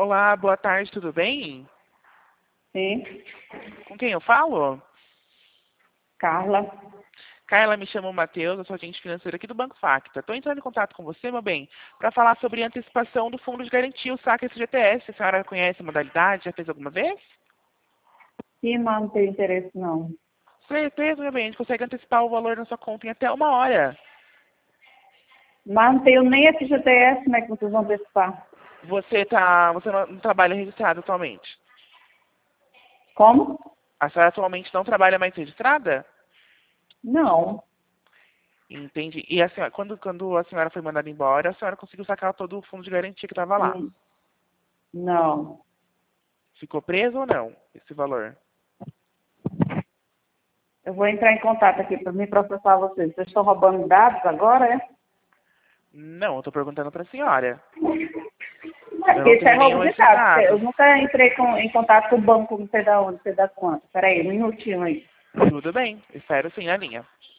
Olá, boa tarde, tudo bem? Sim, Com quem eu falo? Carla. Carla, me chamo Matheus, eu sou agente financeiro aqui do Banco Facta. Estou entrando em contato com você, meu bem, para falar sobre a antecipação do fundo de garantia, o saque FGTS. A senhora conhece a modalidade? Já fez alguma vez? Sim, mas não tem interesse, não. Certeza, meu bem, a gente consegue antecipar o valor na sua conta em até 1 hora. Mas não tenho nem FGTS, como é que vocês vão antecipar? Você não trabalha registrado atualmente? Como? A senhora atualmente não trabalha mais registrada? Não. Entendi. E a senhora, quando a senhora foi mandada embora, a senhora conseguiu sacar todo o fundo de garantia que estava lá. Hum, Não. Ficou preso ou não, esse valor? Eu vou entrar em contato aqui para me processar vocês. Vocês estão roubando dados agora, é? Não, eu estou perguntando para a senhora. É Eu porque não isso é tenho roubo nenhum de esses dados. Eu dados. nunca entrei em contato com o banco, não sei da onde, não sei da quanto. Espera aí, um minutinho aí. Tudo bem, espero sim na linha.